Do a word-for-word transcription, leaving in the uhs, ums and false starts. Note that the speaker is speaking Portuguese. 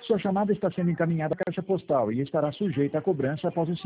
Sua chamada está sendo encaminhada à caixa postal e estará sujeita à cobrança após o